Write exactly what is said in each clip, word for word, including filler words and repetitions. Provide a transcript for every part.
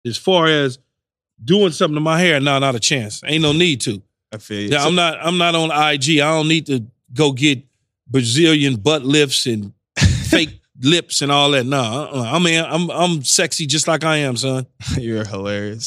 As far as doing something to my hair, no, not a chance. Ain't no need to. I feel you. Yeah, So- I'm not. I'm not on I G. I don't need to go get Brazilian butt lifts and fake lips and all that. No, uh-uh. I mean, I'm I'm sexy just like I am, son. You're hilarious.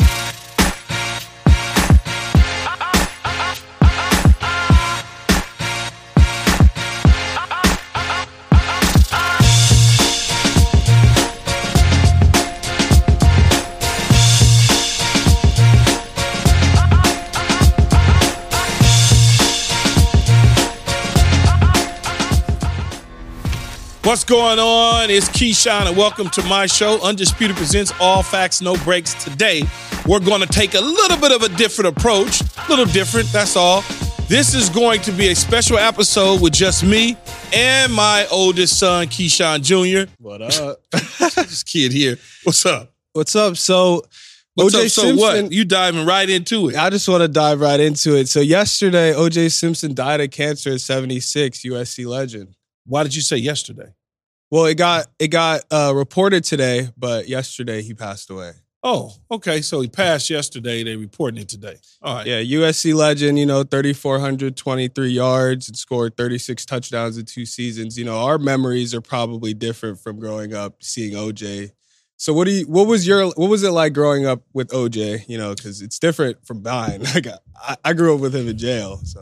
What's going on? It's Keyshawn, and welcome to my show. Undisputed presents All Facts, No Breaks. Today, we're going to take a little bit of a different approach. A little different, that's all. This is going to be a special episode with just me and my oldest son, Keyshawn Junior What up? This kid here. What's up? What's up? So, What's O J up? So Simpson, what? You diving right into it. I just want to dive right into it. So yesterday, O J Simpson died of cancer at seventy-six, U S C legend. Why did you say yesterday? Well, it got it got uh, reported today, but yesterday he passed away. Oh, okay. So he passed yesterday. They reporting it today. All right. Yeah, U S C legend, you know, three thousand four hundred twenty-three yards and scored thirty-six touchdowns in two seasons. You know, our memories are probably different from growing up seeing O J. So what do you, what was your, what was it like growing up with O J? You know, because it's different from mine. Like I, I grew up with him in jail. So,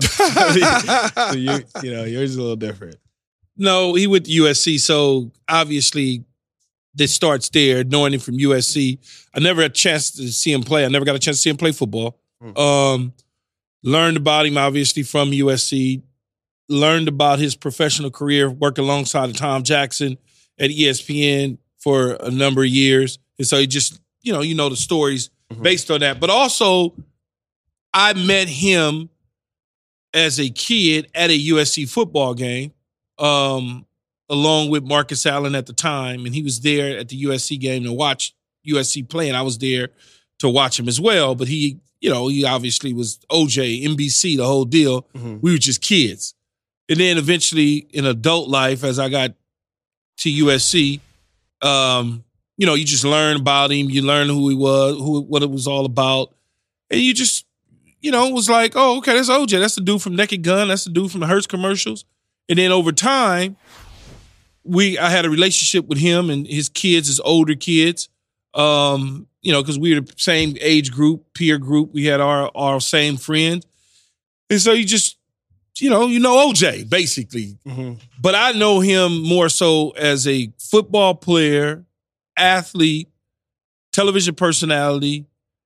so you, you know, yours is a little different. No, he went to U S C, so obviously this starts there, knowing him from U S C. I never had a chance to see him play. I never got a chance to see him play football. Mm. Um, learned about him, obviously, from U S C. Learned about his professional career, working alongside Tom Jackson at E S P N for a number of years. And so he just, you know, you know the stories mm-hmm. based on that. But also, I met him as a kid at a U S C football game. Um, along with Marcus Allen at the time, and he was there at the U S C game to watch U S C play, and I was there to watch him as well. But he, you know, he obviously was O J, N B C, the whole deal. Mm-hmm. We were just kids. And then eventually in adult life, as I got to U S C, um, you know, you just learn about him, you learn who he was, who what it was all about, and you just, you know, was like, oh, okay, that's O J. That's the dude from Naked Gun. That's the dude from the Hertz commercials. And then over time, we I had a relationship with him and his kids, his older kids, um, you know, because we were the same age group, peer group. We had our our same friends. And so you just, you know, you know O J, basically. Mm-hmm. But I know him more so as a football player, athlete, television personality,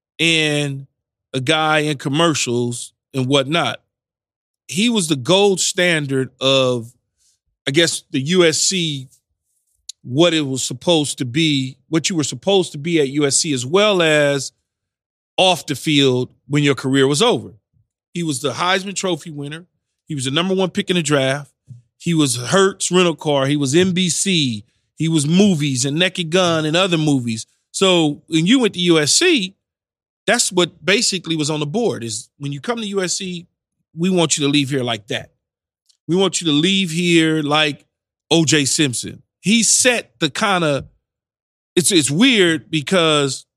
and a guy in commercials and whatnot. He was the gold standard of, I guess, the U S C, what it was supposed to be, what you were supposed to be at U S C, as well as off the field when your career was over. He was the Heisman Trophy winner. He was the number one pick in the draft. He was Hertz rental car. He was N B C. He was movies and Naked Gun and other movies. So when you went to U S C, that's what basically was on the board, is when you come to U S C, we want you to leave here like that. We want you to leave here like O J Simpson. He set the kind of, it's it's weird because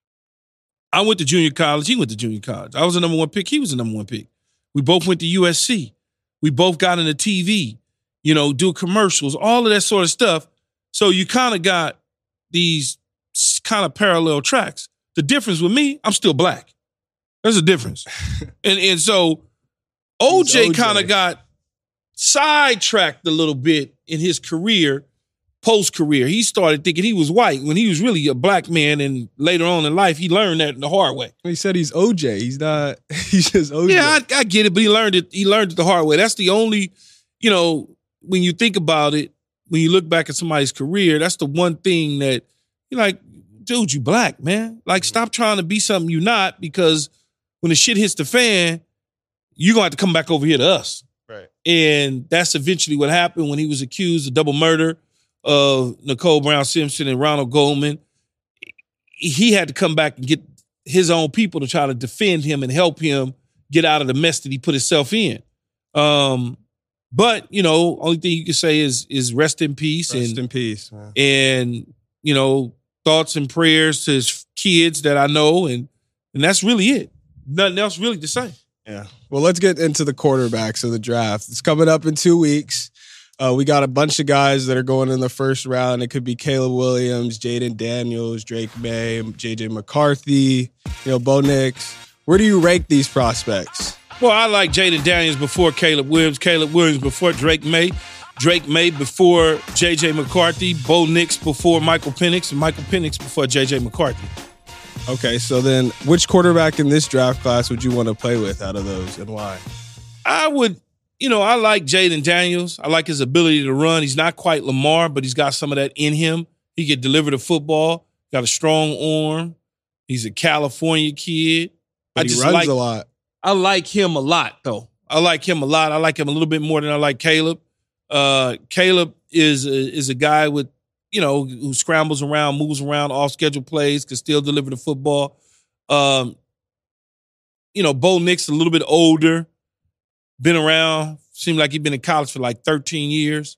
I went to junior college, he went to junior college. I was the number one pick, he was the number one pick. We both went to U S C. We both got into T V, you know, do commercials, all of that sort of stuff. So you kind of got these kind of parallel tracks. The difference with me, I'm still black. There's a difference. and and so O J kind of got sidetracked a little bit in his career, post-career. He started thinking he was white when he was really a black man, and later on in life, he learned that the hard way. He said he's O J. He's not, he's just O J. Yeah, I, I get it, but he learned it, he learned it the hard way. That's the only, you know, when you think about it, when you look back at somebody's career, that's the one thing that you're like, dude, you black, man. Like, stop trying to be something you're not, because when the shit hits the fan, you're going to have to come back over here to us. Right. And that's eventually what happened when he was accused of double murder of Nicole Brown Simpson and Ronald Goldman. He had to come back and get his own people to try to defend him and help him get out of the mess that he put himself in. Um, but, you know, only thing you can say is is rest in peace. Rest and, in peace. Man. And, you know, thoughts and prayers to his kids that I know, and and that's really it. Nothing else really to say. Yeah. Well, let's get into the quarterbacks of the draft. It's coming up in two weeks. Uh, we got a bunch of guys that are going in the first round. It could be Caleb Williams, Jaden Daniels, Drake May, J J McCarthy, you know, Bo Nix. Where do you rank these prospects? Well, I like Jaden Daniels before Caleb Williams, Caleb Williams before Drake May, Drake May before J J McCarthy, Bo Nix before Michael Penix, and Michael Penix before J J McCarthy. Okay, so then which quarterback in this draft class would you want to play with out of those, and why? I would, you know, I like Jaden Daniels. I like his ability to run. He's not quite Lamar, but he's got some of that in him. He can deliver the football, got a strong arm. He's a California kid. But I he just runs like, a lot. I like him a lot, though. I like him a lot. I like him a little bit more than I like Caleb. Uh, Caleb is a, is a guy with, you know, who scrambles around, moves around, off-schedule plays, can still deliver the football. Um, you know, Bo Nix a little bit older, been around, seemed like he'd been in college for like thirteen years.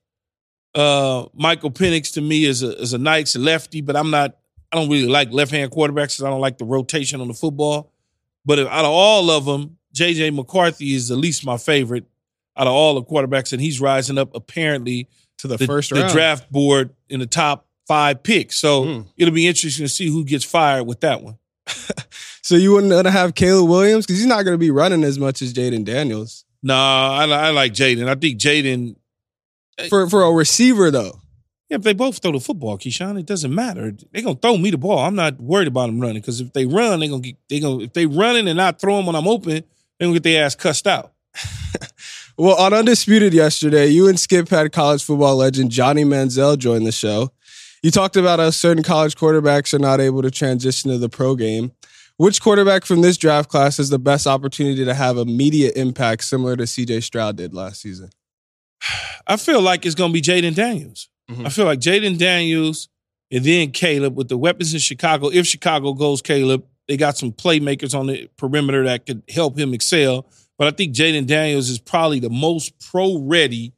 Uh, Michael Penix to me is a is a nice lefty, but I'm not, I don't really like left-hand quarterbacks because I don't like the rotation on the football. But out of all of them, J J McCarthy is at least my favorite out of all the quarterbacks, and he's rising up apparently to the, the first the round. draft board in the top five picks. So Mm. it'll be interesting to see who gets fired with that one. So you wouldn't want to have Caleb Williams? Because he's not going to be running as much as Jaden Daniels. Nah, I, li- I like Jaden. I think Jaden, For for a receiver, though. yeah, if they both throw the football, Keyshawn, it doesn't matter. They're gonna throw me the ball. I'm not worried about them running because if they run, they're gonna get they gonna if they running and not throwing when I'm open, they're gonna get their ass cussed out. Well, on Undisputed yesterday, you and Skip had college football legend Johnny Manziel join the show. You talked about how certain college quarterbacks are not able to transition to the pro game. Which quarterback from this draft class has the best opportunity to have immediate impact similar to C J Stroud did last season? I feel like it's gonna be Jaden Daniels. Mhm. I feel like Jaden Daniels and then Caleb with the weapons in Chicago. If Chicago goes Caleb, they got some playmakers on the perimeter that could help him excel. But I think Jaden Daniels is probably the most pro-ready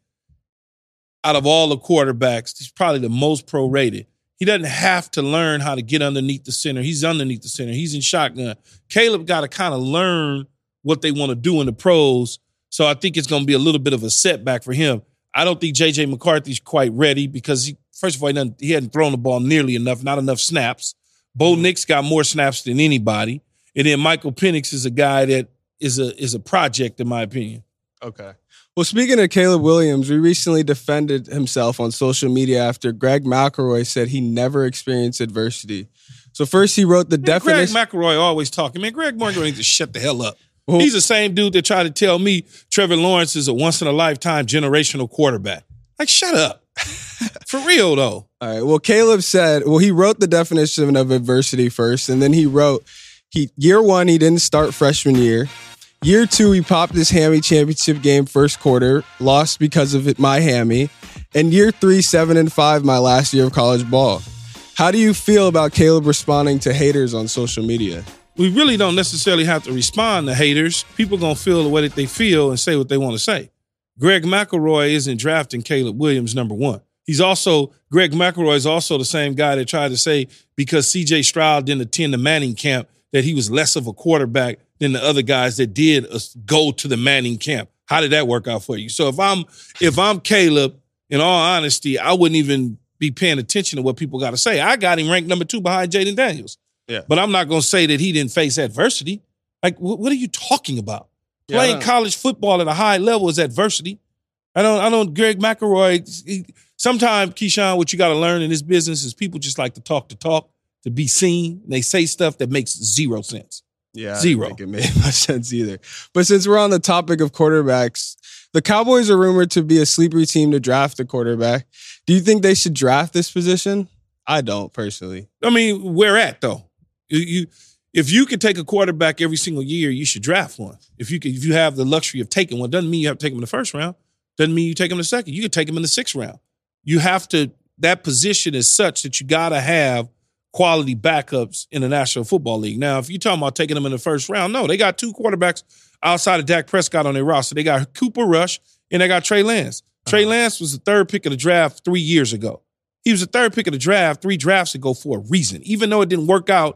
out of all the quarterbacks. He's probably the most pro-rated. He doesn't have to learn how to get underneath the center. He's underneath the center. He's in shotgun. Caleb got to kind of learn what they want to do in the pros. So I think it's going to be a little bit of a setback for him. I don't think J J McCarthy's quite ready because, he, first of all, he, doesn't- he hadn't thrown the ball nearly enough, not enough snaps. Bo Nix got more snaps than anybody. And then Michael Penix is a guy that is a is a project, in my opinion. Okay. Well, speaking of Caleb Williams, we recently defended himself on social media after Greg McElroy said he never experienced adversity. So first he wrote the Man, Greg definition. McElroy always talking. Man, Greg McElroy needs to shut the hell up. Well- He's the same dude that tried to tell me Trevor Lawrence is a once-in-a-lifetime generational quarterback. Like, shut up. For real, though. All right. Well, Caleb said, well, he wrote the definition of adversity first, and then he wrote, he year one, he didn't start freshman year. Year two, he popped his hammy championship game first quarter, lost because of it, my hammy. And year three, seven and five, my last year of college ball. How do you feel about Caleb responding to haters on social media? We really don't necessarily have to respond to haters. People going to feel the way that they feel and say what they want to say. Greg McElroy isn't drafting Caleb Williams number one. He's also, Greg McElroy is also the same guy that tried to say because C J Stroud didn't attend the Manning camp that he was less of a quarterback than the other guys that did go to the Manning camp. How did that work out for you? So if I'm if I'm Caleb, in all honesty, I wouldn't even be paying attention to what people got to say. I got him ranked number two behind Jaden Daniels. Yeah. But I'm not going to say that he didn't face adversity. Like, wh- what are you talking about? Yeah, Playing I don't- college football at a high level is adversity. I don't, I don't, Greg McElroy, he, sometimes, Keyshawn, what you got to learn in this business is people just like to talk to talk, to be seen. They say stuff that makes zero sense. Yeah, Zero. I don't think it made much sense either. But since we're on the topic of quarterbacks, the Cowboys are rumored to be a sleeper team to draft a quarterback. Do you think they should draft this position? I don't, personally. I mean, where at, though? You, you if you could take a quarterback every single year, you should draft one. If you could, if you have the luxury of taking one, doesn't mean you have to take him in the first round. Doesn't mean you take him in the second. You could take him in the sixth round. You have to, that position is such that you got to have quality backups in the National Football League. Now, if you're talking about taking them in the first round, no, they got two quarterbacks outside of Dak Prescott on their roster. They got Cooper Rush and they got Trey Lance. Trey Lance was the third pick of the draft three years ago. He was the third pick of the draft three drafts ago for a reason. Even though it didn't work out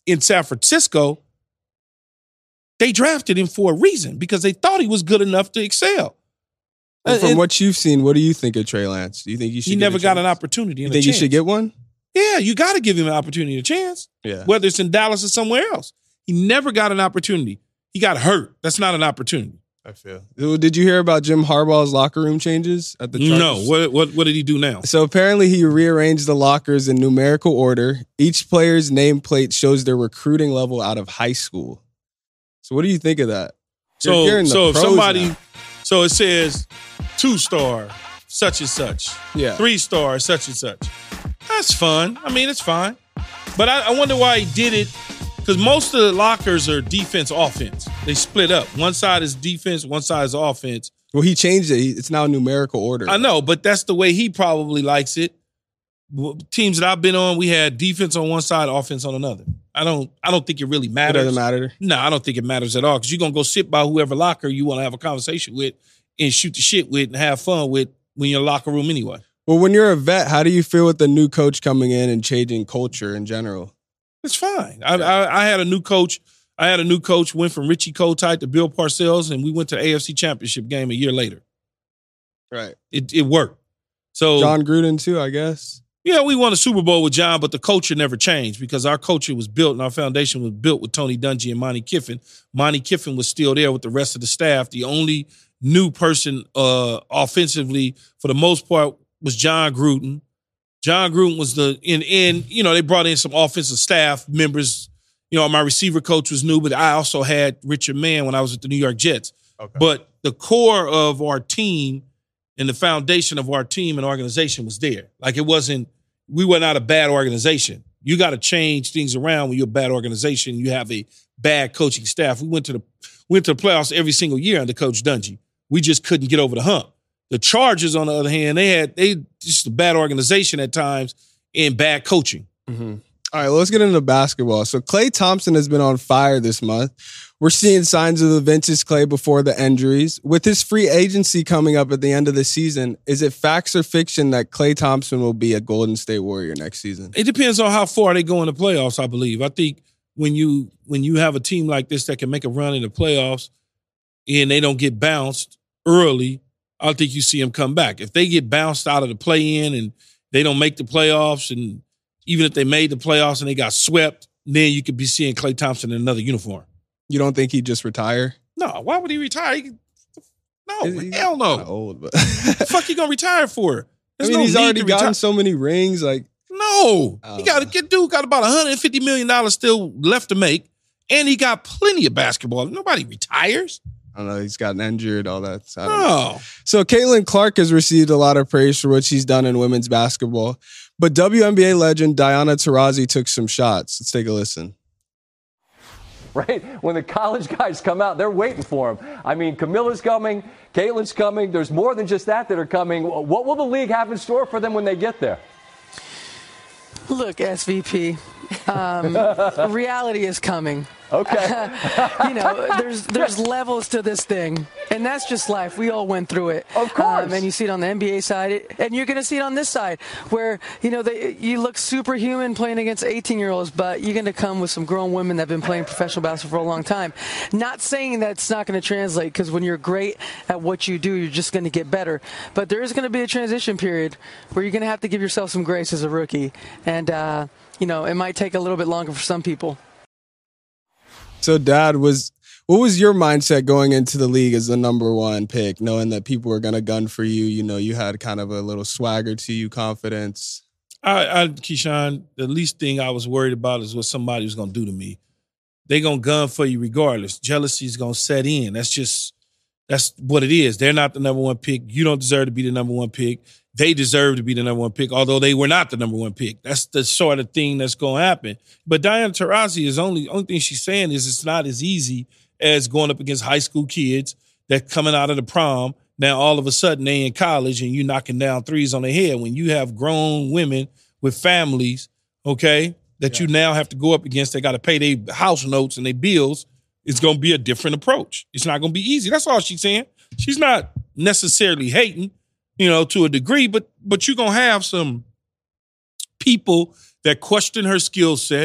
in San Francisco, they drafted him for a reason because they thought he was good enough to excel. And from and what you've seen, what do you think of Trey Lance? Do you think you should? He get never a got chance? an opportunity. You And think a you chance. should get one? Yeah, you got to give him an opportunity, a chance. Yeah. Whether it's in Dallas or somewhere else. He never got an opportunity. He got hurt. That's not an opportunity. I feel. Did you hear about Jim Harbaugh's locker room changes at the Chargers? No. What, what what did he do now? So apparently he rearranged the lockers in numerical order. Each player's nameplate shows their recruiting level out of high school. So what do you think of that? You're So hearing the so if pros somebody, now. so it says two star such and such, Yeah. three star such and such. That's fun. I mean, it's fine. But I, I wonder why he did it. Because most of the lockers are defense, offense. They split up. One side is defense, one side is offense. Well, he changed it. He- It's now numerical order. I know, but that's the way he probably likes it. W- Teams that I've been on, we had defense on one side, offense on another. I don't. I don't think it really It matters. doesn't matter. No, I don't think it matters at all. Because you're gonna go sit by whoever locker you want to have a conversation with and shoot the shit with and have fun with when you're in the locker room anyway. Well, when you're a vet, how do you feel with the new coach coming in and changing culture in general? It's fine. I, I, I had a new coach. I had a new coach. Went from Richie Kotite to Bill Parcells, and we went to the A F C Championship game a year later. Right. It it worked. So John Gruden too, I guess. yeah, we won a Super Bowl with John, but the culture never changed because our culture was built and our foundation was built with Tony Dungy and Monty Kiffin. Monty Kiffin was still there with the rest of the staff. The only new person uh, offensively, for the most part, was John Gruden. John Gruden was the in in you know they brought in some offensive staff members. You know, my receiver coach was new, but I also had Richard Mann when I was at the New York Jets. Okay. But the core of our team and the foundation of our team and organization was there. Like it wasn't, we were not a bad organization. You got to change things around when you're a bad organization. You have a bad coaching staff. We went to the went to the playoffs every single year under Coach Dungy. We just couldn't get over the hump. The Chargers, on the other hand, they had they just a bad organization at times and bad coaching. Mm-hmm. All right, well, let's get into basketball. So Klay Thompson has been on fire this month. We're seeing signs of the vintage Klay before the injuries. With his free agency coming up at the end of the season, is it facts or fiction that Klay Thompson will be a Golden State Warrior next season? It depends on how far they go in the playoffs, I believe. I think when you when you have a team like this that can make a run in the playoffs and they don't get bounced early, I think you see them come back. If they get bounced out of the play-in and they don't make the playoffs, and even if they made the playoffs and they got swept, then you could be seeing Klay Thompson in another uniform. You don't think he'd just retire? No, why would he retire? He, no, He's hell no. kinda old, but The fuck you gonna retire for? I There's mean, no he's need already to gotten retire. so many rings. Like, No, I he don't got to know. get dude got about one hundred fifty million dollars still left to make, and he got plenty of basketball. Nobody retires. I don't know, he's gotten injured, all that. So I don't know. No. So Caitlin Clark has received a lot of praise for what she's done in women's basketball, but W N B A legend Diana Taurasi took some shots. Let's take a listen. Right? When the college guys come out, they're waiting for them. I mean, Camilla's coming, Caitlin's coming. There's more than just that that are coming. What will the league have in store for them when they get there? Look, S V P, um, reality is coming. Okay. You know, there's there's levels to this thing, and that's just life. We all went through it. Of course. Um, and you see it on the N B A side, and you're going to see it on this side, where, you know, they, you look superhuman playing against eighteen-year-olds, but you're going to come with some grown women that have been playing professional basketball for a long time. Not saying that it's not going to translate, because when you're great at what you do, you're just going to get better. But there is going to be a transition period where you're going to have to give yourself some grace as a rookie. And, uh, you know, it might take a little bit longer for some people. So, Dad, was what was your mindset going into the league as the number one pick, knowing that people were going to gun for you? You know, you had kind of a little swagger to you, confidence. I, I Keyshawn, the least thing I was worried about is what somebody was going to do to me. They going to gun for you regardless. Jealousy is going to set in. That's just, that's what it is. They're not the number one pick. You don't deserve to be the number one pick. They deserve to be the number one pick, although they were not the number one pick. That's the sort of thing that's going to happen. But Diana Taurasi is only, only thing she's saying is it's not as easy as going up against high school kids that coming out of the prom. Now, all of a sudden, they in college and you knocking down threes on their head. When you have grown women with families, okay, that yeah. you now have to go up against, they got to pay their house notes and their bills, it's going to be a different approach. It's not going to be easy. That's all she's saying. She's not necessarily hating, you know, to a degree, but but you're going to have some people that question her skill set,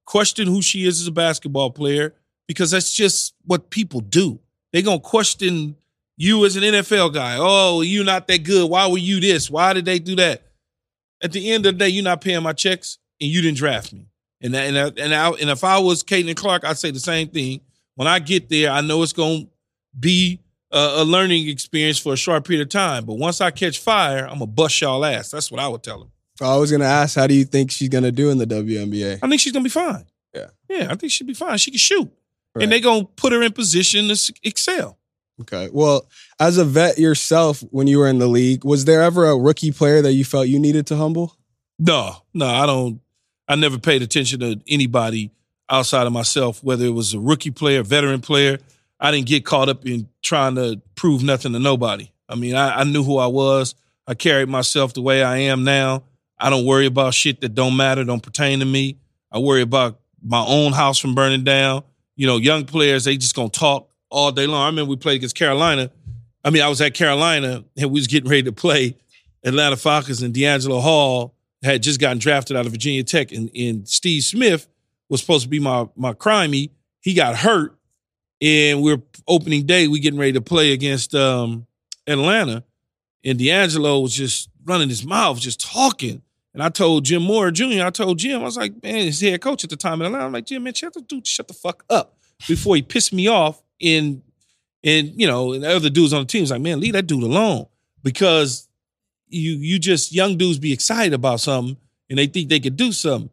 question who she is as a basketball player because that's just what people do. They're going to question you as an N F L guy. Oh, you're not that good. Why were you this? Why did they do that? At the end of the day, you're not paying my checks and you didn't draft me. And and and, I, and if I was Caitlin Clark, I'd say the same thing. When I get there, I know it's going to be a, a learning experience for a short period of time. But once I catch fire, I'm going to bust y'all ass. That's what I would tell them. I was going to ask, how do you think she's going to do in the W N B A? I think she's going to be fine. Yeah. Yeah, I think she'll be fine. She can shoot. Right. And they're going to put her in position to excel. Okay. Well, as a vet yourself, when you were in the league, was there ever a rookie player that you felt you needed to humble? No, no, I don't. I never paid attention to anybody outside of myself, whether it was a rookie player, veteran player. I didn't get caught up in trying to prove nothing to nobody. I mean, I, I knew who I was. I carried myself the way I am now. I don't worry about shit that don't matter, don't pertain to me. I worry about my own house from burning down. You know, young players, they just gonna talk all day long. I remember we played against Carolina. I mean, I was at Carolina and we was getting ready to play Atlanta Falcons, and D'Angelo Hall had just gotten drafted out of Virginia Tech, and, and Steve Smith was supposed to be my my crimey. He got hurt, and we're opening day. We getting ready to play against um, Atlanta, and D'Angelo was just running his mouth, just talking. And I told Jim Moore Junior, I told Jim, I was like, man, his head coach at the time in Atlanta. I'm like, Jim, man, shut the dude, shut the fuck up before he pissed me off. And and you know, and the other dudes on the team was like, man, leave that dude alone, because you you just young dudes be excited about something and they think they could do something.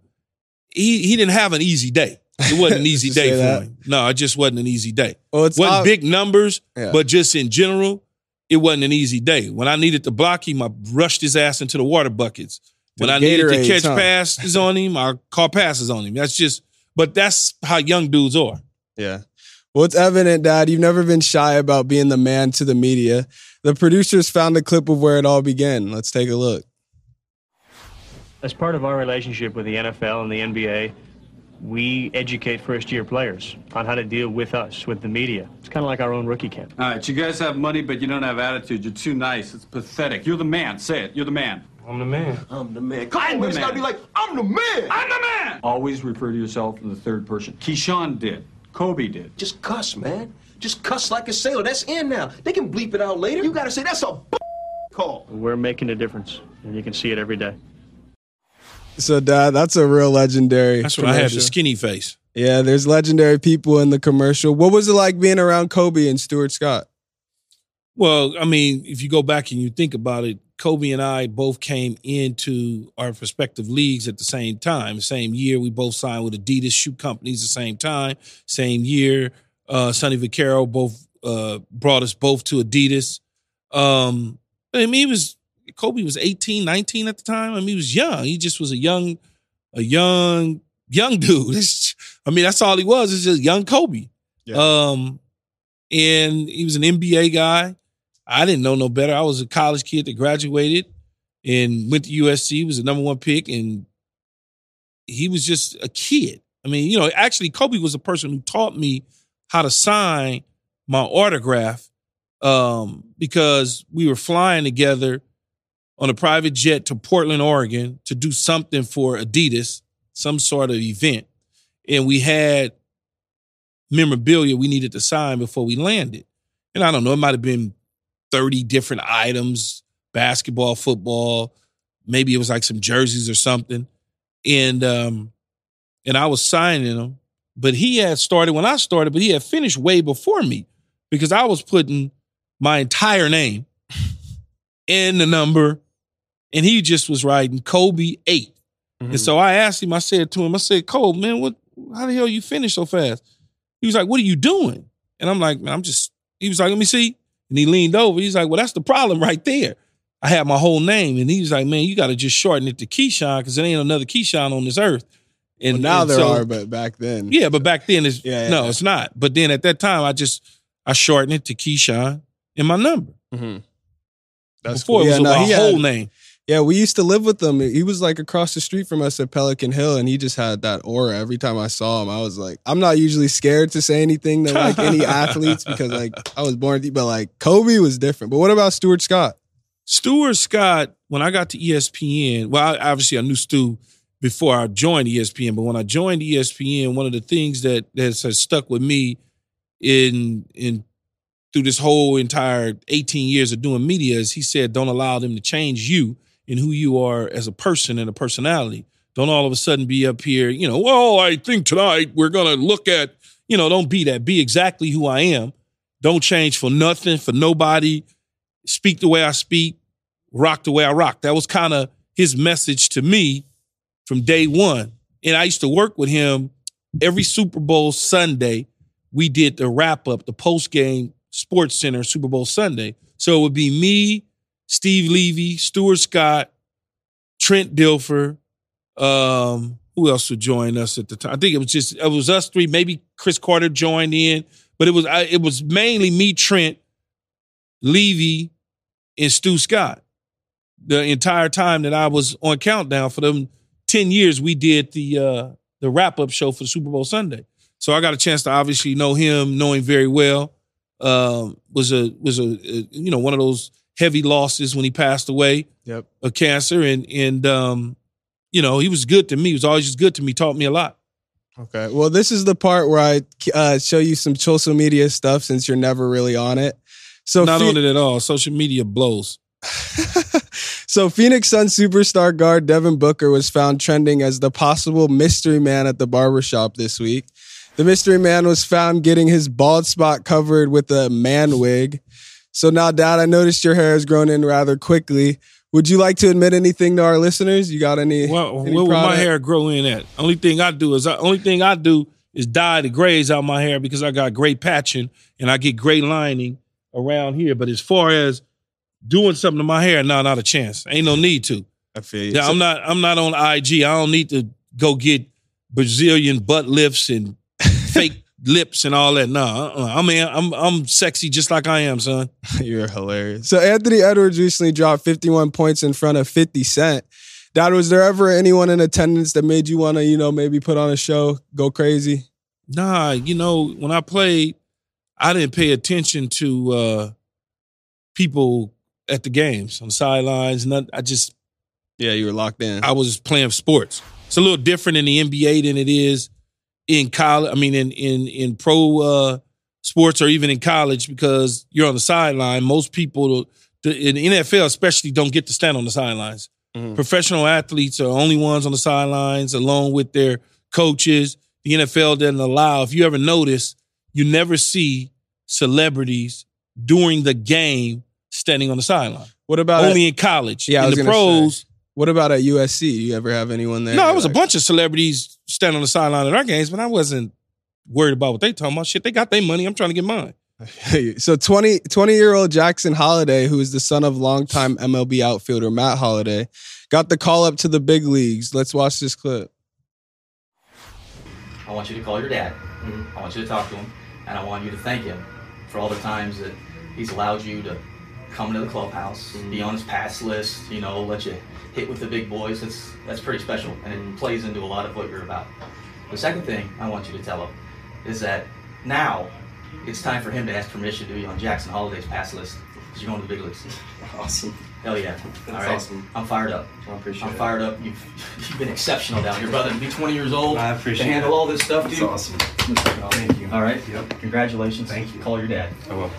He he didn't have an easy day. It wasn't an easy day for that. him. No, it just wasn't an easy day. Well, it's wasn't ob- big numbers, yeah. but just in general, it wasn't an easy day. When I needed to block him, I rushed his ass into the water buckets. When I needed to catch huh? passes on him, I call passes on him. That's just, but that's how young dudes are. Yeah. Well, it's evident, Dad, you've never been shy about being the man to the media. The producers found a clip of where it all began. Let's take a look. As part of our relationship with the N F L and the N B A, we educate first-year players on how to deal with us, with the media. It's kind of like our own rookie camp. All right, you guys have money, but you don't have attitude. You're too nice. It's pathetic. You're the man. Say it. You're the man. I'm the man. I'm the man. Come on, it's gotta be like, I'm the man. I'm the man. Always refer to yourself in the third person. Keyshawn did. Kobe did. Just cuss, man. Just cuss like a sailor. That's in now. They can bleep it out later. You gotta say that's a call. We're making a difference, and you can see it every day. So, Dad, that's a real legendary That's when commercial. I had the skinny face. Yeah, there's legendary people in the commercial. What was it like being around Kobe and Stuart Scott? Well, I mean, if you go back and you think about it, Kobe and I both came into our respective leagues at the same time. The same year, we both signed with Adidas shoe companies at the same time. Same year, uh, Sonny Vaccaro both uh, brought us both to Adidas. Um, I mean, he was Kobe was eighteen, nineteen at the time. I mean, he was young. He just was a young, a young, young dude. I mean, that's all he was. It's just young Kobe. Yeah. Um, and he was an N B A guy. I didn't know no better. I was a college kid that graduated and went to U S C, he was the number one pick, and he was just a kid. I mean, you know, actually, Kobe was the person who taught me how to sign my autograph um, because we were flying together on a private jet to Portland, Oregon to do something for Adidas, some sort of event. And we had memorabilia we needed to sign before we landed. And I don't know, it might have been thirty different items, basketball, football, maybe it was like some jerseys or something. And um, and I was signing them. But he had started when I started, but he had finished way before me because I was putting my entire name and the number, and he just was writing Kobe eight. Mm-hmm. And so I asked him, I said to him, I said, Kobe, man, what? How the hell you finish so fast? He was like, what are you doing? And I'm like, man, I'm just, he was like, let me see. And he leaned over. He's like, well, that's the problem right there. I had my whole name. And he was like, man, you got to just shorten it to Keyshawn because there ain't another Keyshawn on this earth. And well, now and there so, are, but back then. Yeah, but back then, it's, yeah, yeah, no, yeah. it's not. But then at that time, I just, I shortened it to Keyshawn and my number. Mm-hmm. That's Before cool. it was yeah, no, my he whole had, name. Yeah, we used to live with him. He was like across the street from us at Pelican Hill, and he just had that aura. Every time I saw him, I was like, I'm not usually scared to say anything to like any athletes because like I was born, but like Kobe was different. But what about Stuart Scott? Stuart Scott, when I got to E S P N, well, I, obviously I knew Stu before I joined E S P N. But when I joined E S P N, one of the things that has, has stuck with me in in through this whole entire eighteen years of doing media is he said, don't allow them to change you and who you are as a person and a personality. Don't all of a sudden be up here, you know, well, I think tonight we're going to look at, you know, don't be that. Be exactly who I am. Don't change for nothing, for nobody. Speak the way I speak, rock the way I rock. That was kind of his message to me from day one. And I used to work with him every Super Bowl Sunday. We did the wrap-up, the post-game Sports Center Super Bowl Sunday. So it would be me, Steve Levy, Stuart Scott, Trent Dilfer. Um, who else would join us at the time? I think it was just it was us three. Maybe Chris Carter joined in, but it was I, it was mainly me, Trent, Levy, and Stu Scott. The entire time that I was on Countdown for them ten years, we did the uh, the wrap up show for the Super Bowl Sunday. So I got a chance to obviously know him, know him very well. Um, was a was a, a you know one of those heavy losses when he passed away yep. of cancer, and and um, you know he was good to me. He was always just good to me. Taught me a lot. Okay, well, this is the part where I uh, show you some social media stuff since you're never really on it. So not Fe- on it at all. Social media blows. So Phoenix Suns superstar guard Devin Booker was found trending as the possible mystery man at the barbershop this week. The mystery man was found getting his bald spot covered with a man wig. So now, Dad, I noticed your hair has grown in rather quickly. Would you like to admit anything to our listeners? You got any? Well, any where would my product? hair grow in at? Only thing I do is I, only thing I do is dye the grays out my hair because I got gray patching and I get gray lining around here. But as far as doing something to my hair, no, not a chance. Ain't no need to. I feel you. Yeah, So- I'm not. I'm not on I G. I don't need to go get Brazilian butt lifts and fake lips and all that. No, uh-uh. I mean, I'm I'm sexy just like I am, son. You're hilarious. So Anthony Edwards recently dropped fifty-one points in front of fifty Cent. Dad, was there ever anyone in attendance that made you want to, you know, maybe put on a show, go crazy? Nah, you know, when I played, I didn't pay attention to uh, people at the games on the sidelines. Not, I just Yeah, you were locked in. I was playing sports. It's a little different in the N B A than it is in college. I mean, in in in pro uh, sports or even in college because you're on the sideline. Most people in the N F L especially don't get to stand on the sidelines. Mm-hmm. Professional athletes are only ones on the sidelines along with their coaches. The N F L doesn't allow. If you ever notice, you never see celebrities during the game standing on the sideline. What about only at, in college? Yeah, in I was the gonna pros. Say, what about at U S C? You ever have anyone there? No, it was like, a bunch of celebrities standing on the sideline at our games, but I wasn't worried about what they talking about. Shit, they got their money. I'm trying to get mine. So twenty, twenty-year-old Jackson Holliday, who is the son of longtime M L B outfielder Matt Holliday, got the call up to the big leagues. Let's watch this clip. I want you to call your dad. Mm-hmm. I want you to talk to him, and I want you to thank him for all the times that he's allowed you to come to the clubhouse, mm-hmm. be on his pass list, you know, let you hit with the big boys. That's that's pretty special, and it plays into a lot of what you're about. The second thing I want you to tell him is that now it's time for him to ask permission to be on Jackson Holliday's pass list because you're going to the big leagues. Awesome. Hell yeah. That's all right. awesome. I'm fired up. I appreciate I'm it. fired up. You've you've been exceptional down here, brother. To be twenty years old, I appreciate to handle it. all this stuff, dude. That's awesome. Thank you. All right. Yep. Congratulations. Thank you. Call your dad. I will.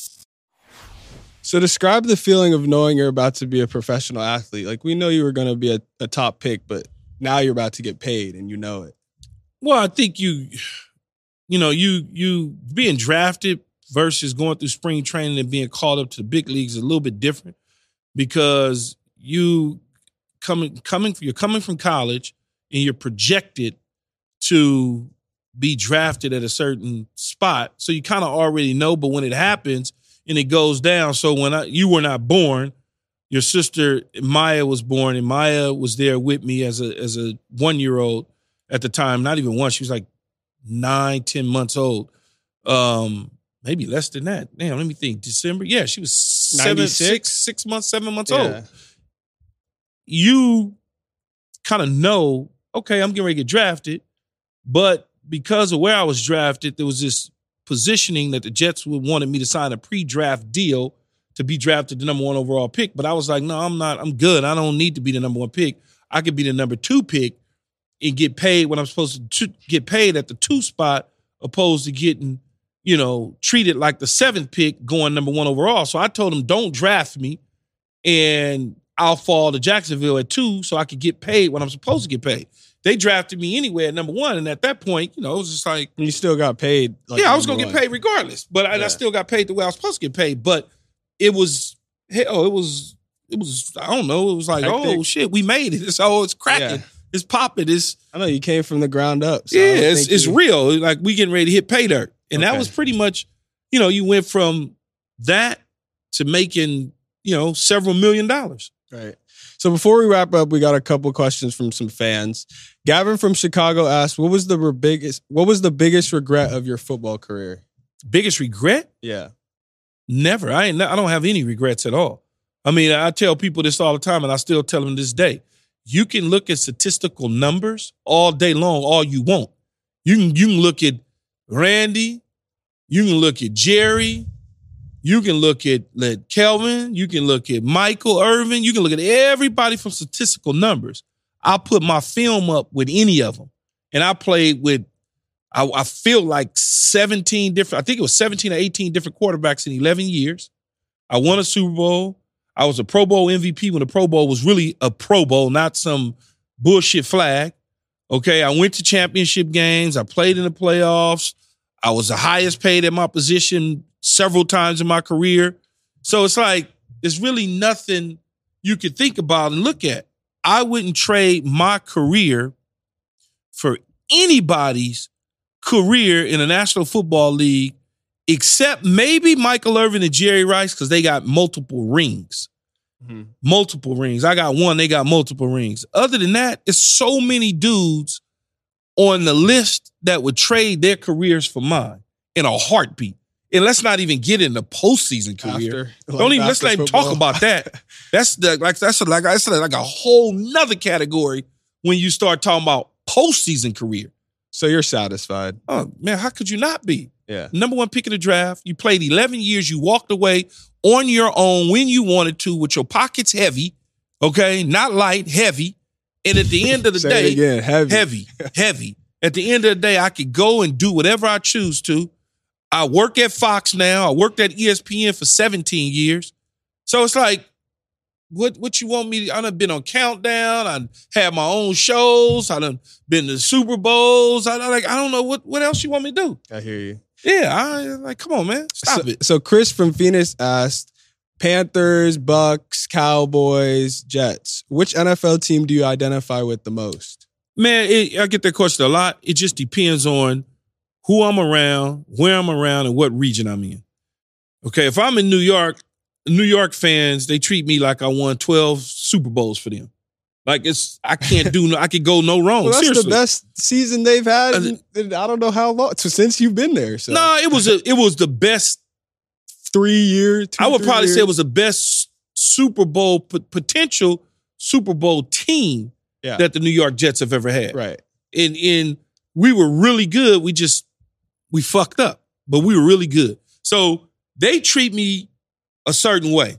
So describe the feeling of knowing you're about to be a professional athlete. Like, we know you were going to be a, a top pick, but now you're about to get paid and you know it. Well, I think you, you know, you you being drafted versus going through spring training and being called up to the big leagues is a little bit different because you coming coming you're coming from college and you're projected to be drafted at a certain spot, so you kind of already know. But when it happens and it goes down, so when I, you were not born, your sister Maya was born, and Maya was there with me as a as a one year old at the time. Not even one; she was like nine, ten months old. Um, maybe less than that. Damn, let me think. December, yeah, she was seven, six, six months, seven months Yeah. old. You kind of know, okay, I'm getting ready to get drafted, but because of where I was drafted, there was this positioning that the Jets would wanted me to sign a pre-draft deal to be drafted the number one overall pick. But I was like, no, I'm not. I'm good. I don't need to be the number one pick. I could be the number two pick and get paid when I'm supposed to get paid at the two spot, opposed to getting, you know, treated like the seventh pick going number one overall. So I told them, don't draft me, and I'll fall to Jacksonville at two so I could get paid when I'm supposed to get paid. They drafted me anyway at number one, and at that point, you know, it was just like... You still got paid. Like yeah, I was going to get paid regardless, but I, yeah. I still got paid the way I was supposed to get paid. But it was, hell, it was, it was, I don't know, it was like, Hectic. oh, shit, we made it. It's, oh, it's cracking. Yeah. It's popping. It's, I know you came from the ground up. So I yeah, don't it's, think it's you- real. Like, we getting ready to hit pay dirt. And that Okay. was pretty much, you know, you went from that to making, you know, several million dollars. Right. So before we wrap up, we got a couple questions from some fans. Gavin from Chicago asked, "What was the re- biggest? What was the biggest regret of your football career?" Biggest regret? Yeah. Never. I ain't. I don't have any regrets at all. I mean, I tell people this all the time, and I still tell them this day. You can look at statistical numbers all day long, all you want. You can. You can look at Randy. You can look at Jerry. You can look at, at Kelvin. You can look at Michael Irvin. You can look at everybody from statistical numbers. I put my film up with any of them, and I played with. I, I feel like seventeen different. I think it was seventeen or eighteen different quarterbacks in eleven years. I won a Super Bowl. I was a Pro Bowl M V P when the Pro Bowl was really a Pro Bowl, not some bullshit flag. Okay, I went to championship games. I played in the playoffs. I was the highest paid at my position several times in my career. So it's like, there's really nothing you could think about and look at. I wouldn't trade my career for anybody's career in the National Football League except maybe Michael Irvin and Jerry Rice, because they got multiple rings. Mm-hmm. Multiple rings. I got one, they got multiple rings. Other than that, it's so many dudes on the list that would trade their careers for mine in a heartbeat. And let's not even get into postseason career. After, like Don't even let's after not even football. talk about that. That's the like that's like that's like a whole nother category when you start talking about postseason career. So you're satisfied? Oh man, how could you not be? Yeah. Number one pick of the draft. You played eleven years. You walked away on your own when you wanted to, with your pockets heavy. Okay, not light, heavy. And at the end of the Say day, it again, heavy, heavy, heavy. At the end of the day, I could go and do whatever I choose to. I work at Fox now. I worked at E S P N for seventeen years. So it's like, what what you want me to, I done been on Countdown. I had my own shows. I done been to Super Bowls. I like, I don't know what, what else you want me to do. I hear you. Yeah, I like, come on, man. Stop so, it. So Chris from Phoenix asked, Panthers, Bucks, Cowboys, Jets. Which N F L team do you identify with the most? Man, it, I get that question a lot. It just depends on who I'm around, where I'm around, and what region I'm in. Okay, if I'm in New York, New York fans, they treat me like I won twelve Super Bowls for them. Like it's, I can't do, I could go no wrong. Well, that's Seriously. the best season they've had. In, in, I don't know how long, so since you've been there. So. No, nah, it was a, it was the best three years. Two, I would probably years. say it was the best Super Bowl p- potential Super Bowl team yeah. that the New York Jets have ever had. Right. And and we were really good. We just we fucked up, but we were really good. So they treat me a certain way.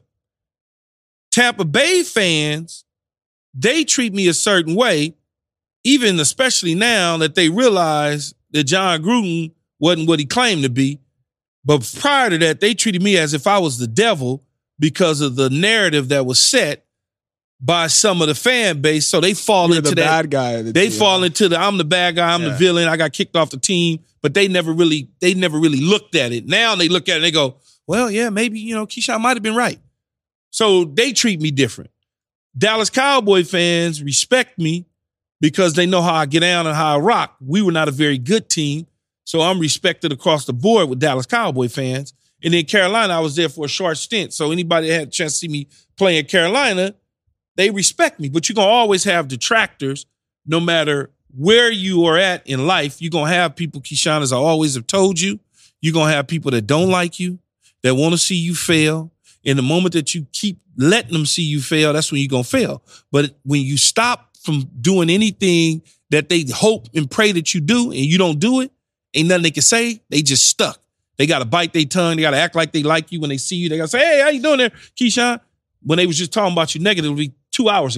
Tampa Bay fans, they treat me a certain way, even especially now that they realize that John Gruden wasn't what he claimed to be. But prior to that, they treated me as if I was the devil because of the narrative that was set by some of the fan base. So they fall You're into the that. bad guy. The they team. fall into the I'm the bad guy, I'm Yeah. the villain, I got kicked off the team. But they never really, they never really looked at it. Now they look at it and they go, well, yeah, maybe, you know, Keyshawn might have been right. So they treat me different. Dallas Cowboy fans respect me because they know how I get down and how I rock. We were not a very good team, so I'm respected across the board with Dallas Cowboy fans. And in Carolina, I was there for a short stint, so anybody that had a chance to see me play in Carolina, they respect me. But you're going to always have detractors no matter where you are at in life. You're going to have people, Keyshawn, as I always have told you, you're going to have people that don't like you, that want to see you fail. In the moment that you keep letting them see you fail, that's when you're going to fail. But when you stop from doing anything that they hope and pray that you do and you don't do it, ain't nothing they can say. They just stuck. They got to bite their tongue. They got to act like they like you when they see you. They got to say, hey, how you doing there, Keyshawn? When they was just talking about you negatively two hours ago.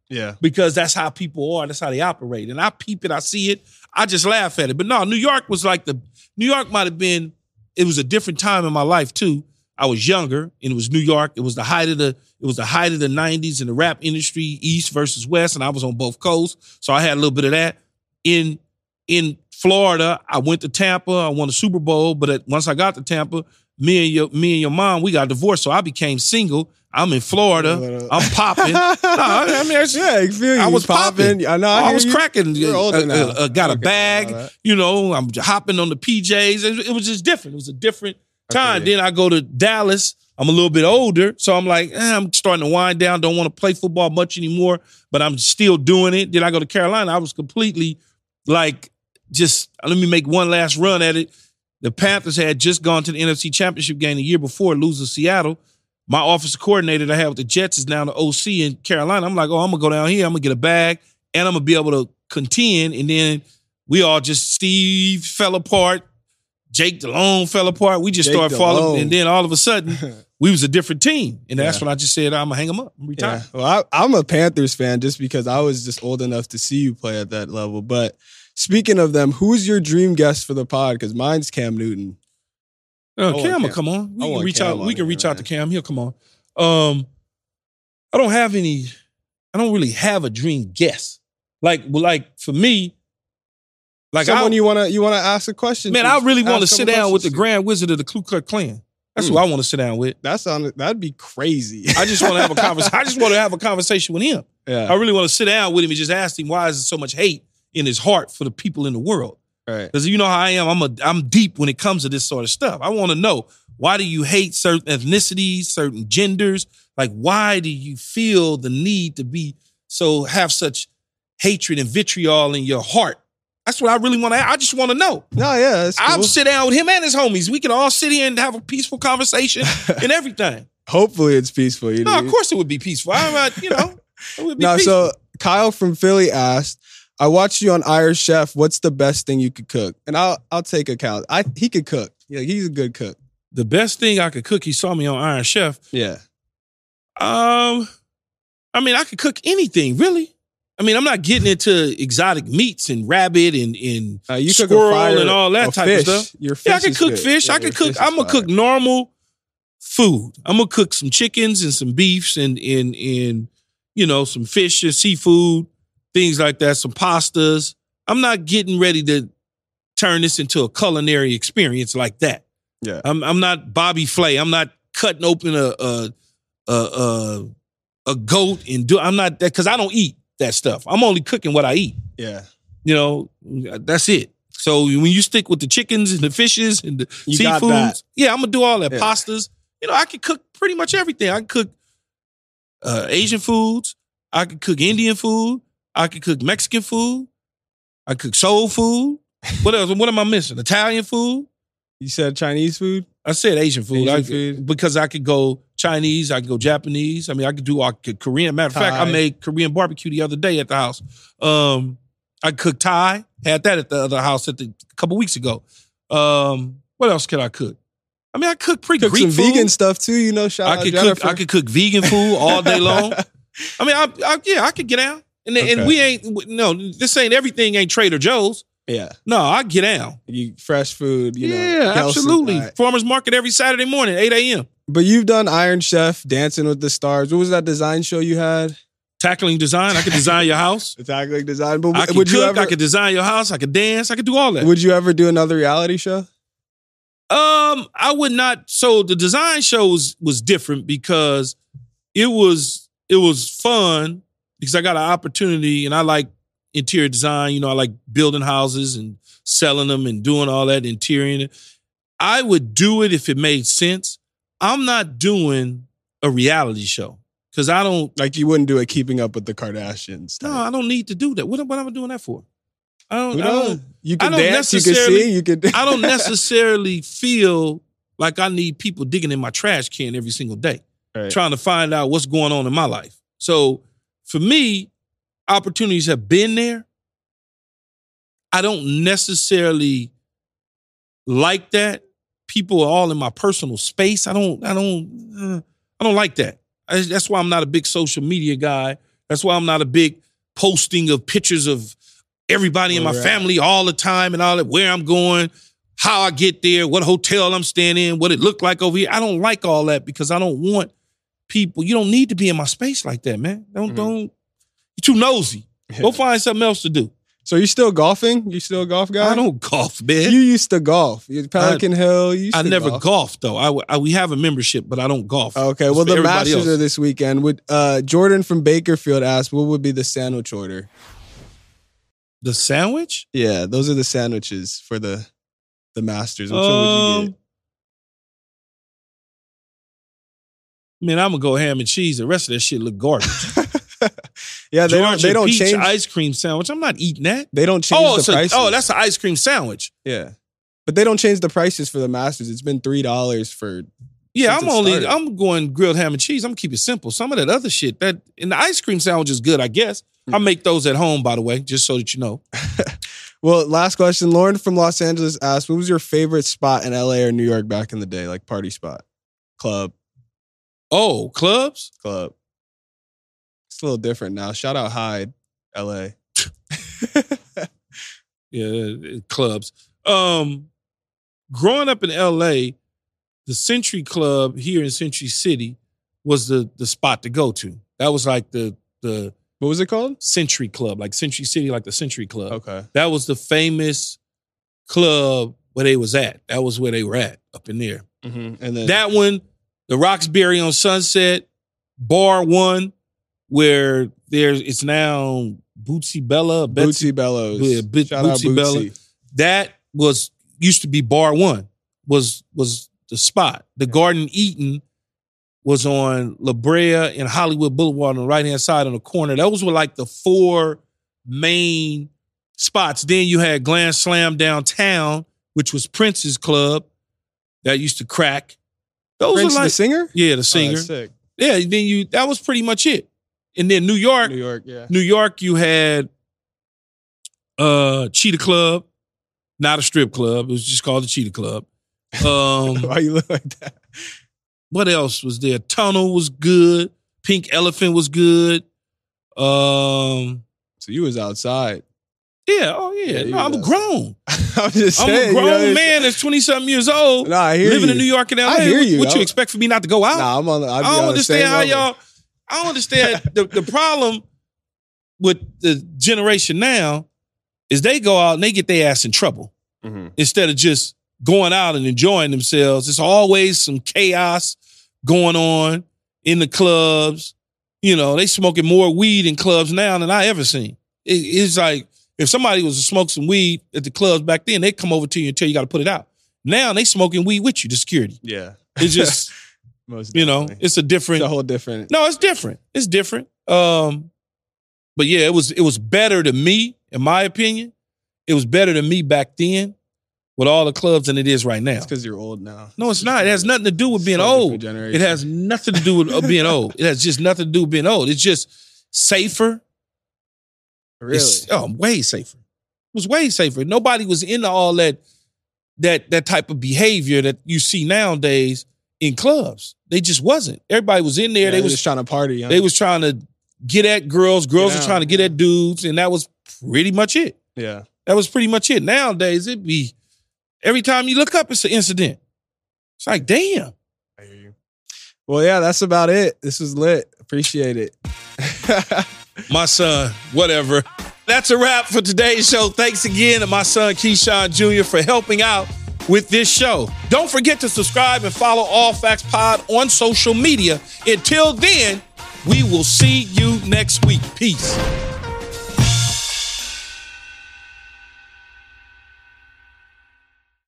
Yeah. Because that's how people are. That's how they operate. And I peep it. I see it. I just laugh at it. But no, New York was like the, New York might have been, it was a different time in my life too. I was younger and it was New York. It was the height of the, it was the height of the nineties in the rap industry, East versus West. And I was on both coasts. So I had a little bit of that. In, in Florida, I went to Tampa. I won the Super Bowl. But at, once I got to Tampa, me and your, me and your mom, we got divorced. So I became single. I'm in Florida. I'm popping. No, I mean, yeah, I feel you. I was popping. I know. I, I was you. cracking. You're older uh, now. uh, uh, got a Okay, bag. You know, I'm hopping on the P Js. It, it was just different. It was a different time. Okay. Then I go to Dallas. I'm a little bit older, so I'm like, eh, I'm starting to wind down. Don't want to play football much anymore, but I'm still doing it. Then I go to Carolina. I was completely like, just let me make one last run at it. The Panthers had just gone to the N F C Championship game the year before, losing Seattle. My offensive coordinator that I had with the Jets is now the O C in Carolina. I'm like, oh, I'm going to go down here. I'm going to get a bag, and I'm going to be able to contend. And then we all just, Steve fell apart. Jake Delhomme fell apart. We just Jake started Delhomme. falling. And then all of a sudden, we was a different team. And that's Yeah. when I just said, I'm going to hang them up. I'm retired. Yeah. Well, I, I'm a Panthers fan just because I was just old enough to see you play at that level. But speaking of them, who's your dream guest for the pod? Because mine's Cam Newton. Uh, I want Cam will Cam. come on. We I can want reach Cam out. on We can here, reach out man. to Cam. He'll come on. Um, I don't have any. I don't really have a dream guest. Like, well, like for me, like Someone I, you wanna you wanna ask a question? man, to? I really want to Ask sit couple down with the questions to. Grand Wizard of the Ku Klux Klan. That's Mm. who I want to sit down with. That sound that'd be crazy. I just want to have a conversation. I just want to have a conversation with him. yeah. I really want to sit down with him and just ask him why is there so much hate in his heart for the people in the world. Right. Because you know how I am. I'm a I'm deep when it comes to this sort of stuff. I want to know, why do you hate certain ethnicities, certain genders? Like, why do you feel the need to be so have such hatred and vitriol in your heart? That's what I really want to. I just want to know. No, yeah, that's cool. I'll sit down with him and his homies. We can all sit here and have a peaceful conversation and everything. Hopefully it's peaceful. You No, know? of course it would be peaceful. I'm not, you know, it would be No, peaceful. so Kyle from Philly asked, I watched you on Iron Chef. What's the best thing you could cook? And I'll I'll take account. I he could cook. Yeah, he's a good cook. The best thing I could cook, he saw me on Iron Chef. Yeah. Um, I mean, I could cook anything, really. I mean, I'm not getting into exotic meats and rabbit and, and Uh, you cook a squirrel fire- and all that a type fish. of stuff. Your Yeah, I fish could is cook good. fish. Yeah, I your could cook. fish is I'm gonna fire. cook normal food. I'm gonna cook some chickens and some beefs and and and you know some fish and seafood, things like that. Some pastas. I'm not getting ready to turn this into a culinary experience like that. Yeah. I'm I'm not Bobby Flay. I'm not cutting open a a a, a, a goat and do. I'm not that because I don't eat that stuff. I'm only cooking what I eat. Yeah. You know, that's it. So when you stick with the chickens and the fishes and the You got seafoods, that. yeah, I'm gonna do all that. Yeah. Pastas. You know, I can cook pretty much everything. I can cook uh, Asian foods. I can cook Indian food. I can cook Mexican food. I cook soul food. What else? What am I missing? Italian food. You said Chinese food? I said Asian food. Asian I, food. Because I could go Chinese, I could go Japanese. I mean, I could do I could Korean. Matter of fact, I Thai. made Korean barbecue the other day at the house. Um, I cooked Thai. Had that at the other house at the, a couple weeks ago. Um, what else can I cook? I mean, I cook pretty Cook Greek some food. vegan stuff too, you know. Shout I out could Jennifer. cook. I could cook vegan food all day long. I mean, I, I, yeah, I could get out. And and Okay. we ain't no. This ain't everything. Ain't Trader Joe's. Yeah. No, I get down. You fresh food, you know. Yeah, healthy. absolutely. All right. Farmers market every Saturday morning, eight a.m. But you've done Iron Chef, Dancing with the Stars. What was that design show you had? Tackling design. I could design your house. The tackling design. But I could would cook. you ever I could design your house. I could dance. I could do all that. would you ever do another reality show? Um, I would not. So the design show was, was different because it was it was fun because I got an opportunity and I like interior design. You know, I like building houses and selling them and doing all that interior. I would do it if it made sense. I'm not doing a reality show because I don't. Like you wouldn't do it Keeping Up with the Kardashians. No, type. I don't need to do that. What, what am I doing that for? I don't. Who I don't knows? You I can don't dance, you can necessarily- sing, you can I don't necessarily feel like I need people digging in my trash can every single day, Right. trying to find out what's going on in my life. So for me, opportunities have been there. I don't necessarily like that. People are all in my personal space. I don't, I don't, uh, I don't like that. I, that's why I'm not a big social media guy That's why I'm not a big posting of pictures of everybody in my family all the time and all that, where I'm going, how I get there, what hotel I'm staying in, what it looked like over here. I don't like all that because I don't want people, you don't need to be in my space like that, man. Don't, mm-hmm. don't, you're too nosy. Yeah. Go find something else to do. So you still golfing? You still a golf guy? I don't golf, man. You used to golf. You Pelican I, Hill. You used I to never golf. golfed though. I, I we have a membership, but I don't golf. Okay, well the Masters else. are this weekend. Would uh, Jordan from Bakerfield asked, what would be the sandwich order? The sandwich? Yeah, those are the sandwiches for the the Masters. Which um, one would you get? I mean, I'm gonna go ham and cheese. The rest of that shit look garbage. Yeah, they Georgia don't. They don't peach change ice cream sandwich. I'm not eating that. They don't change oh, the so, prices. Oh, that's an ice cream sandwich. Yeah, but they don't change the prices for the Masters. It's been three dollars for. Yeah, I'm only. Started. I'm going grilled ham and cheese. I'm gonna keep it simple. Some of that other shit that and the ice cream sandwich is good, I guess. Mm. I make those at home, by the way, just so that you know. Well, last question. Lauren from Los Angeles asked, "What was your favorite spot in L A or New York back in the day? Like party spot, club." Oh, clubs? Club. It's a little different now. Shout out Hyde, L A. Yeah, clubs. Um, growing up in L A, the Century Club here in Century City was the the spot to go to. That was like the the what was it called? Century Club, like Century City, like the Century Club. Okay, that was the famous club where they was at. That was where they were at up in there. Mm-hmm. And then that one, the Roxbury on Sunset, Bar One, where there's it's now Bootsy Bella, Betsy, Bootsy Bellows. Yeah, B- Shout Bootsy out Bootsy. Bella. That was used to be Bar One. Was was the spot. The Garden Eaton was on La Brea and Hollywood Boulevard on the right hand side on the corner. Those were like the four main spots. Then you had Glam Slam downtown, which was Prince's club that used to crack. Those Prince, are like the singer? Yeah, the singer. Oh, that's sick. Yeah, then you that was pretty much it. And then New York, New York, yeah. New York, you had uh, Cheetah Club, not a strip club. It was just called the Cheetah Club. Um, Why you look like that? What else was there? Tunnel was good. Pink Elephant was good. Um, so you was outside. Yeah, oh yeah. yeah no, I'm outside. grown. I'm just saying. I'm a grown you know, man that's twenty-something years old. Nah, I hear living you. in New York and L A. I hear you. What, what you I'm, expect for me not to go out? Nah, I'm on. I don't understand how y'all. I don't understand the, the problem with the generation now is they go out and they get their ass in trouble mm-hmm. instead of just going out and enjoying themselves. It's always some chaos going on in the clubs. You know, they smoking more weed in clubs now than I ever seen. It, it's like if somebody was to smoke some weed at the clubs back then, they'd come over to you and tell you got to put it out. Now they smoking weed with you, the security. Yeah. It's just, Most you know, it's a different. It's a whole different. No, it's different. It's different. Um, but yeah, it was it was better to me, in my opinion. It was better to me back then with all the clubs than it is right now. It's because you're old now. No, it's not. It has nothing to do with being old. It has nothing to do with being old. It has just nothing to do with being old. It's just safer. Really? It's, oh, way safer. It was way safer. Nobody was into all that that that type of behavior that you see nowadays in clubs. They just wasn't. Everybody was in there. Yeah, they was just trying to party. Huh? They was trying to get at girls. Girls Get were out, trying to get yeah. at dudes, and that was pretty much it. Yeah. That was pretty much it. Nowadays, it be every time you look up, it's an incident. It's like, damn. I hear you. Well, yeah, that's about it. This was lit. Appreciate it. My son, whatever. That's a wrap for today's show. Thanks again to my son, Keyshawn Junior, for helping out with this show. Don't forget to subscribe and follow All Facts Pod on social media. Until then, we will see you next week. Peace.